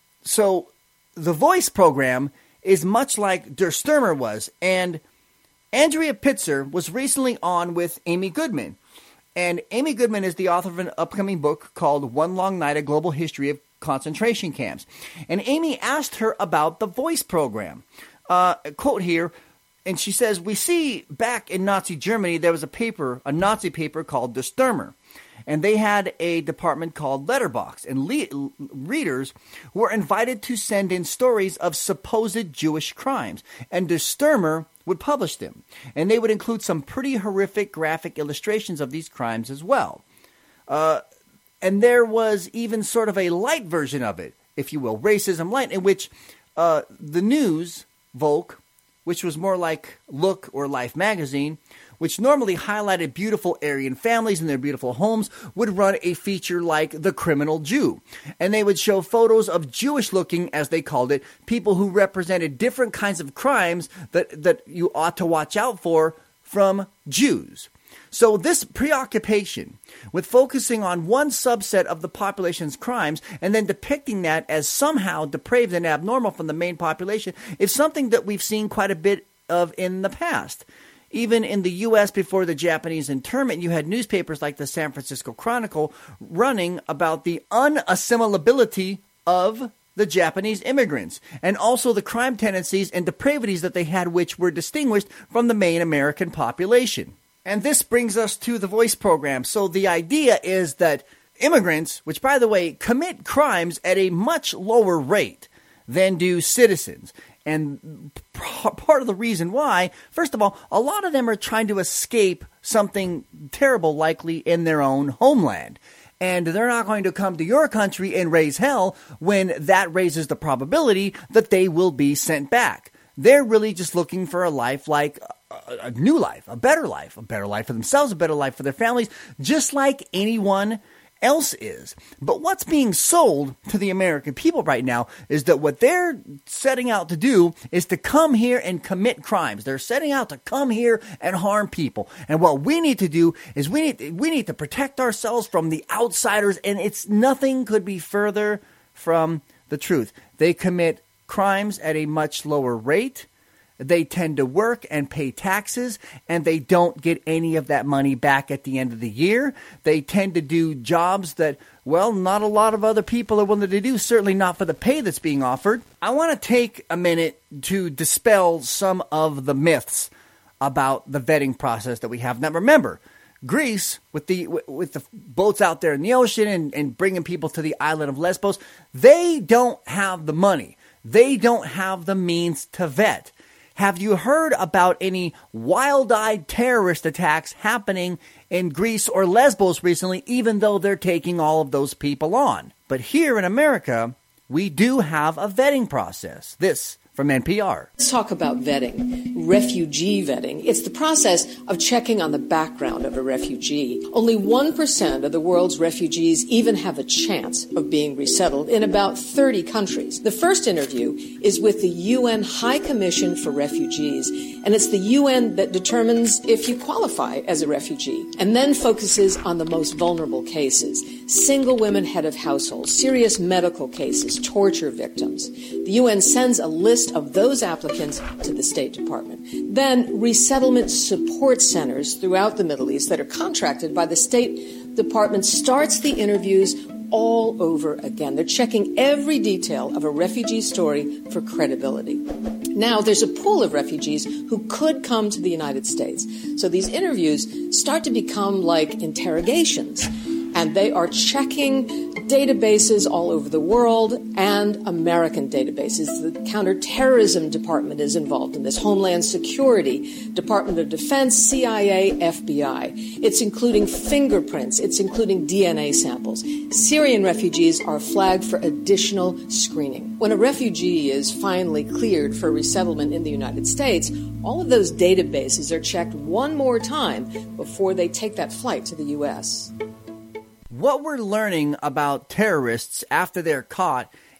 so the Voice program is much like Der Stürmer was, and Andrea Pitzer was recently on with Amy Goodman. And Amy Goodman is the author of an upcoming book called One Long Night, A Global History of Concentration Camps. And Amy asked her about the Voice program. Uh, quote here, and she says, we see back in Nazi Germany, there was a paper, a Nazi paper called Der Stürmer. And they had a department called Letterbox. And le- readers were invited to send in stories of supposed Jewish crimes. And Der Stürmer would publish them. And they would include some pretty horrific graphic illustrations of these crimes as well. Uh, and there was even sort of a light version of it, if you will, Racism Light, in which uh, the news, Volk, which was more like Look or Life magazine, which normally highlighted beautiful Aryan families in their beautiful homes, would run a feature like The Criminal Jew. And they would show photos of Jewish-looking, as they called it, people who represented different kinds of crimes that, that you ought to watch out for from Jews. So this preoccupation with focusing on one subset of the population's crimes and then depicting that as somehow depraved and abnormal from the main population is something that we've seen quite a bit of in the past. Even in the U S before the Japanese internment, you had newspapers like the San Francisco Chronicle running about the unassimilability of the Japanese immigrants and also the crime tendencies and depravities that they had, which were distinguished from the main American population. And this brings us to the Voice program. So the idea is that immigrants, which by the way, commit crimes at a much lower rate than do citizens. And part of the reason why, first of all, a lot of them are trying to escape something terrible likely in their own homeland. And they're not going to come to your country and raise hell when that raises the probability that they will be sent back. They're really just looking for a life like a, a new life, a better life, a better life for themselves, a better life for their families, just like anyone else is. But what's being sold to the American people right now is that what they're setting out to do is to come here and commit crimes. They're setting out to come here and harm people. And what we need to do is we need we need to protect ourselves from the outsiders, and it's nothing could be further from the truth. They commit crimes at a much lower rate. They tend to work and pay taxes, and they don't get any of that money back at the end of the year. They tend to do jobs that, well, not a lot of other people are willing to do, certainly not for the pay that's being offered. I want to take a minute to dispel some of the myths about the vetting process that we have. Now, remember, Greece, with the with the boats out there in the ocean and, and bringing people to the island of Lesbos, they don't have the money. They don't have the means to vet. Have you heard about any wild-eyed terrorist attacks happening in Greece or Lesbos recently, even though they're taking all of those people on? But here in America, we do have a vetting process. This from N P R. Let's talk about vetting, refugee vetting. It's the process of checking on the background of a refugee. Only one percent of the world's refugees even have a chance of being resettled in about thirty countries. The first interview is with the U N High Commission for Refugees, and it's the U N that determines if you qualify as a refugee, and then focuses on the most vulnerable cases: single women head of households, serious medical cases, torture victims. The U N sends a list of those applicants to the State Department. Then resettlement support centers throughout the Middle East that are contracted by the State Department starts the interviews all over again. They're checking every detail of a refugee story for credibility. Now, there's a pool of refugees who could come to the United States. So these interviews start to become like interrogations. And they are checking databases all over the world and American databases. The Counterterrorism Department is involved in this, Homeland Security, Department of Defense, C I A, F B I. It's including fingerprints. It's including D N A samples. Syrian refugees are flagged for additional screening. When a refugee is finally cleared for resettlement in the United States, all of those databases are checked one more time before they take that flight to the U S What we're learning about terrorists after they're caught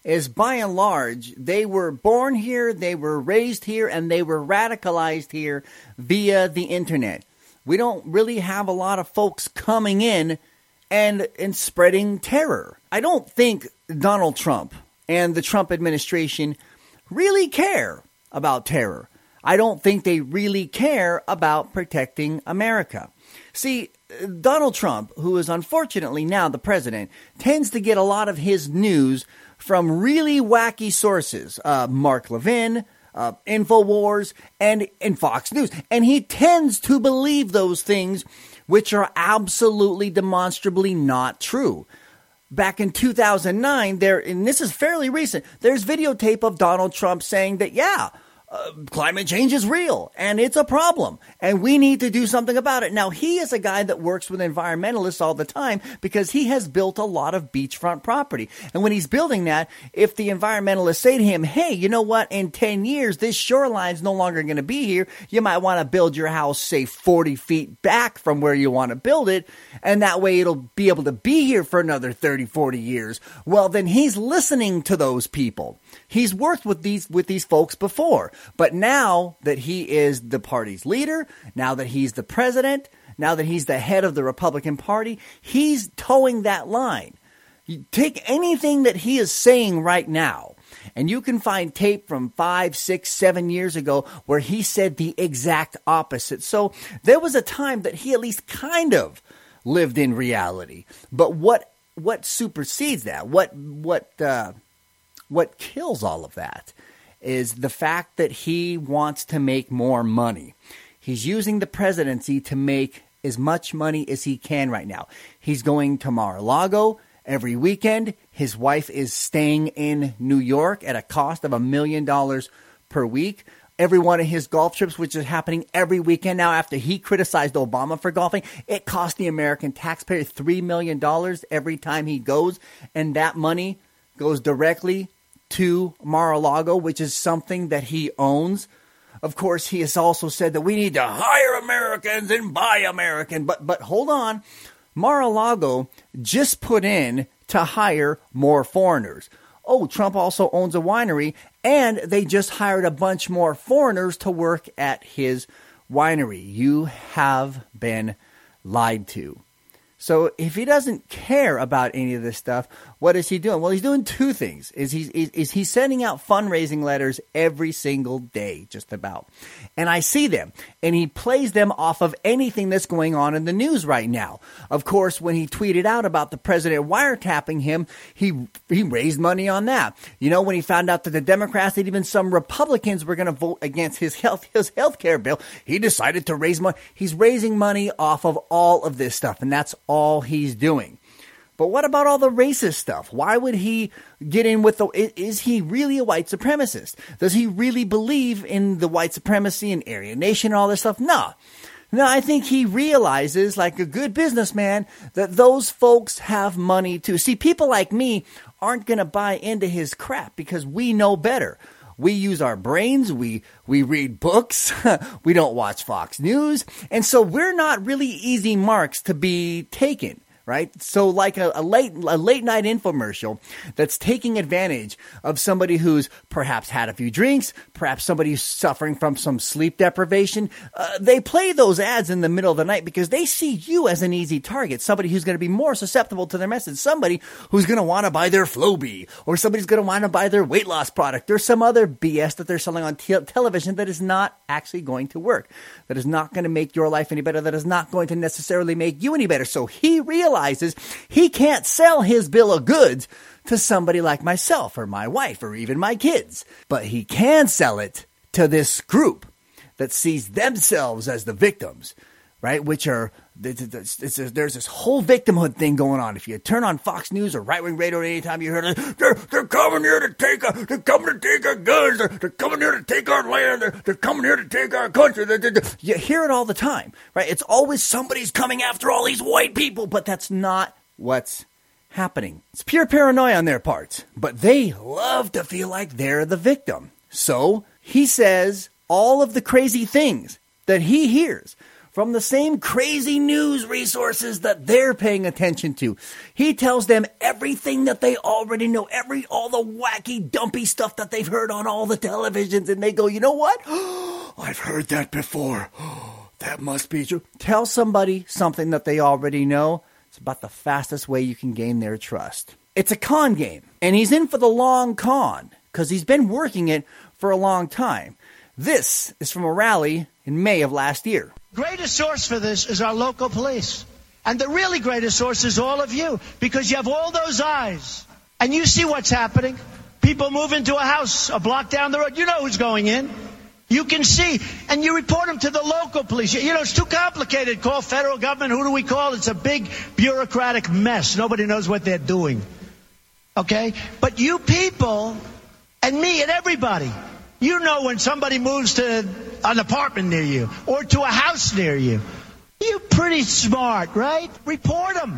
is by and large, they were born here, they were raised here, and they were radicalized here via the internet. We don't really have a lot of folks coming in and, and spreading terror. I don't think Donald Trump and the Trump administration really care about terror. I don't think they really care about protecting America. See, Donald Trump, who is unfortunately now the president, tends to get a lot of his news from really wacky sources. Uh, Mark Levin, uh, InfoWars, and, and Fox News. And he tends to believe those things which are absolutely demonstrably not true. Back in two thousand nine, there, and this is fairly recent, there's videotape of Donald Trump saying that, yeah, Uh, climate change is real, and it's a problem, and we need to do something about it. Now, he is a guy that works with environmentalists all the time because he has built a lot of beachfront property. And when he's building that, if the environmentalists say to him, hey, you know what, in ten years, this shoreline's no longer going to be here, you might want to build your house, say, forty feet back from where you want to build it, and that way it'll be able to be here for another thirty, forty years. Well, then he's listening to those people. He's worked with these with these folks before. But now that he is the party's leader, now that he's the president, now that he's the head of the Republican Party, he's towing that line. You take anything that he is saying right now, and you can find tape from five, six, seven years ago where he said the exact opposite. So there was a time that he at least kind of lived in reality. But what what supersedes that? What what uh, what kills all of that is the fact that he wants to make more money. He's using the presidency to make as much money as he can right now. He's going to Mar-a-Lago every weekend. His wife is staying in New York at a cost of a million dollars per week. Every one of his golf trips, which is happening every weekend now after he criticized Obama for golfing, it cost the American taxpayer three million dollars every time he goes, and that money goes directly to Mar-a-Lago, which is something that he owns. Of course, he has also said that we need to hire Americans and buy American. But but hold on. Mar-a-Lago just put in to hire more foreigners. Oh, Trump also owns a winery, and they just hired a bunch more foreigners to work at his winery. You have been lied to. So if he doesn't care about any of this stuff, what is he doing? Well, he's doing two things. Is he is, is he sending out fundraising letters every single day, just about. And I see them. And he plays them off of anything that's going on in the news right now. Of course, when he tweeted out about the president wiretapping him, he he raised money on that. You know, when he found out that the Democrats and even some Republicans were going to vote against his health his health care bill, he decided to raise money. He's raising money off of all of this stuff, and that's all he's doing. But what about all the racist stuff? Why would he get in with the... Is he really a white supremacist? Does he really believe in the white supremacy and Aryan Nation and all this stuff? No. No, I think he realizes, like a good businessman, that those folks have money too. See, people like me aren't going to buy into his crap because we know better. We use our brains. We we read books. We don't watch Fox News. And so we're not really easy marks to be taken. Right? So like a, a late a late night infomercial that's taking advantage of somebody who's perhaps had a few drinks, perhaps somebody who's suffering from some sleep deprivation. Uh, they play those ads in the middle of the night because they see you as an easy target, somebody who's going to be more susceptible to their message, somebody who's going to want to buy their Flowbee, or somebody's going to want to buy their weight loss product, or some other B S that they're selling on te- television that is not actually going to work, that is not going to make your life any better, that is not going to necessarily make you any better. So he realizes realizes he can't sell his bill of goods to somebody like myself or my wife or even my kids. But he can sell it to this group that sees themselves as the victims, right? Which are, there's this whole victimhood thing going on. If you turn on Fox News or right-wing radio anytime you hear it, they're, they're coming here to take our, they're coming to take our guns, they're, they're coming here to take our land, they're, they're coming here to take our country. They're, they're, you hear it all the time, right? It's always somebody's coming after all these white people, but that's not what's happening. It's pure paranoia on their part, but they love to feel like they're the victim. So he says all of the crazy things that he hears from the same crazy news resources that they're paying attention to. He tells them everything that they already know, every all the wacky, dumpy stuff that they've heard on all the televisions, and they go, you know what? I've heard that before. That must be true. Tell somebody something that they already know. It's about the fastest way you can gain their trust. It's a con game, and he's in for the long con because he's been working it for a long time. This is from a rally in May of last year. Greatest source for this is our local police. And the really greatest source is all of you, because you have all those eyes. And you see what's happening. People move into a house a block down the road. You know who's going in. You can see. And you report them to the local police. You know, it's too complicated. Call federal government. Who do we call? It's a big bureaucratic mess. Nobody knows what they're doing. Okay? But you people, and me and everybody, you know when somebody moves to an apartment near you or to a house near you. You're pretty smart, right? Report them.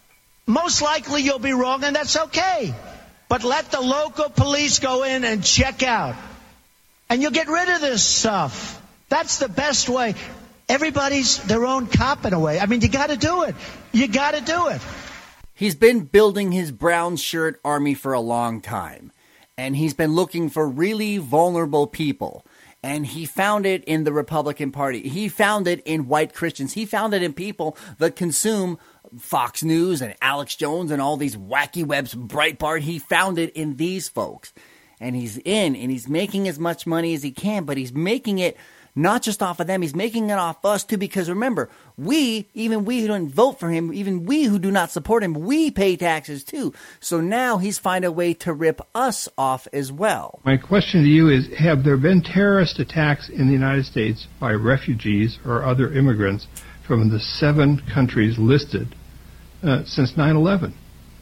Most likely you'll be wrong, and that's okay. But let the local police go in and check out. And you'll get rid of this stuff. That's the best way. Everybody's their own cop in a way. I mean, you got to do it. You got to do it. He's been building his brown shirt army for a long time. And he's been looking for really vulnerable people. And he found it in the Republican Party. He found it in white Christians. He found it in people that consume Fox News and Alex Jones and all these wacky webs, Breitbart. He found it in these folks. And he's in, and he's making as much money as he can, but he's making it not just off of them, he's making it off us too, because remember, we, even we who don't vote for him, even we who do not support him, we pay taxes too. So now he's found a way to rip us off as well. My question to you is, have there been terrorist attacks in the United States by refugees or other immigrants from the seven countries listed uh, since nine eleven?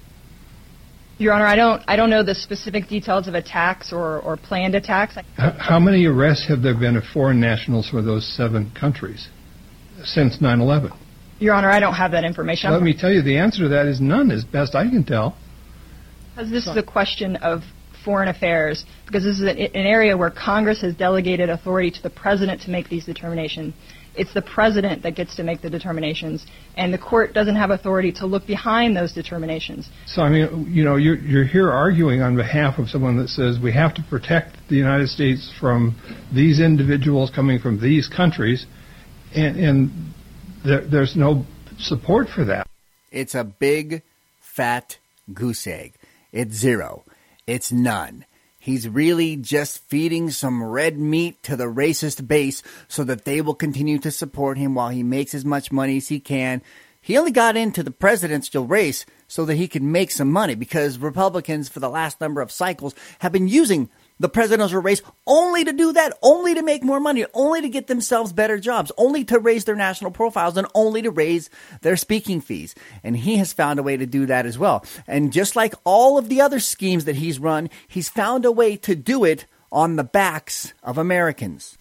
Your Honor, I don't I don't know the specific details of attacks or, or planned attacks. How, how many arrests have there been of foreign nationals for those seven countries since nine eleven? Your Honor, I don't have that information. Let me tell you, the answer to that is none, as best I can tell. Because this is a question of foreign affairs, because this is an, an area where Congress has delegated authority to the President to make these determinations. It's the President that gets to make the determinations, and the court doesn't have authority to look behind those determinations. So, I mean, you know, you're, you're here arguing on behalf of someone that says we have to protect the United States from these individuals coming from these countries, and, and there, there's no support for that. It's a big, fat goose egg. It's zero. It's none. He's really just feeding some red meat to the racist base so that they will continue to support him while he makes as much money as he can. He only got into the presidential race so that he could make some money, because Republicans for the last number of cycles have been using the presidential race only to do that, only to make more money, only to get themselves better jobs, only to raise their national profiles, and only to raise their speaking fees. And he has found a way to do that as well. And just like all of the other schemes that he's run, he's found a way to do it on the backs of Americans.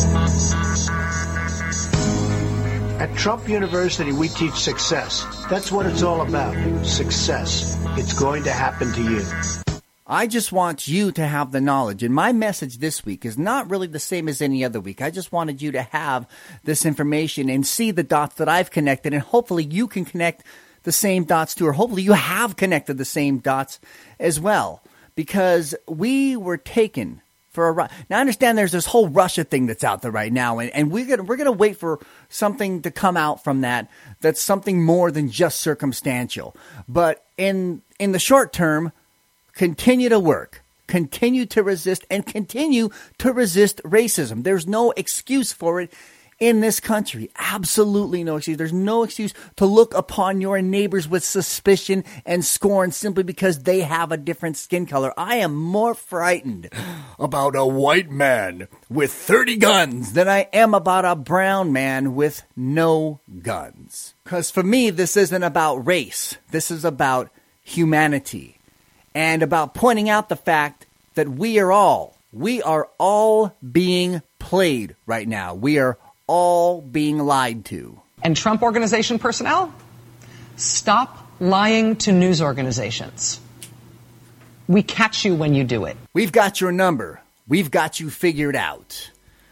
At Trump University, we teach success. That's what it's all about. Success. It's going to happen to you. I just want you to have the knowledge. And my message this week is not really the same as any other week. I just wanted you to have this information and see the dots that I've connected. And hopefully you can connect the same dots too. Or hopefully you have connected the same dots as well. Because we were taken for a ride. Now, I understand there's this whole Russia thing that's out there right now. And, and we're going we're gonna wait for something to come out from that that's something more than just circumstantial. But in in the short term, continue to work, continue to resist, and continue to resist racism. There's no excuse for it in this country. Absolutely no excuse. There's no excuse to look upon your neighbors with suspicion and scorn simply because they have a different skin color. I am more frightened about a white man with thirty guns than I am about a brown man with no guns. Because for me, this isn't about race. This is about humanity. And about pointing out the fact that we are all, we are all being played right now. We are all being lied to. And Trump Organization personnel, stop lying to news organizations. We catch you when you do it. We've got your number. We've got you figured out.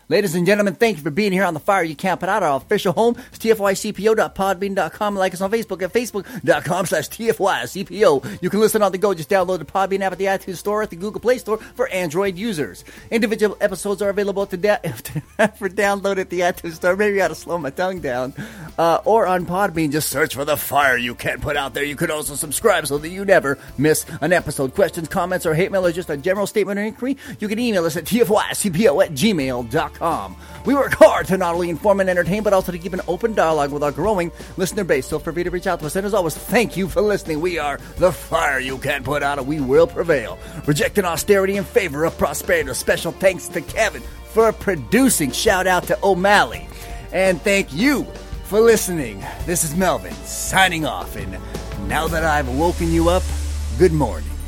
Ladies and gentlemen, thank you for being here on The Fire You Can't Put Out. Our official home is T F Y C P O dot podbean dot com. Like us on Facebook at facebook.com slash TFYCPO. You can listen on the go. Just download the Podbean app at the iTunes Store or at the Google Play Store for Android users. Individual episodes are available to da- for download at the iTunes Store. Maybe I ought to slow my tongue down. Uh, or on Podbean, just search for The Fire You Can't Put Out there. You can also subscribe so that you never miss an episode. Questions, comments, or hate mail, or just a general statement or inquiry, you can email us at T F Y C P O at gmail dot com. We work hard to not only inform and entertain, but also to keep an open dialogue with our growing listener base. So feel free to reach out to us. And as always, thank you for listening. We are The Fire You Can't Put Out, and we will prevail. Rejecting austerity in favor of prosperity. A special thanks to Kevin for producing. Shout out to O'Malley. And thank you for listening. This is Melvin signing off. And now that I've woken you up, good morning.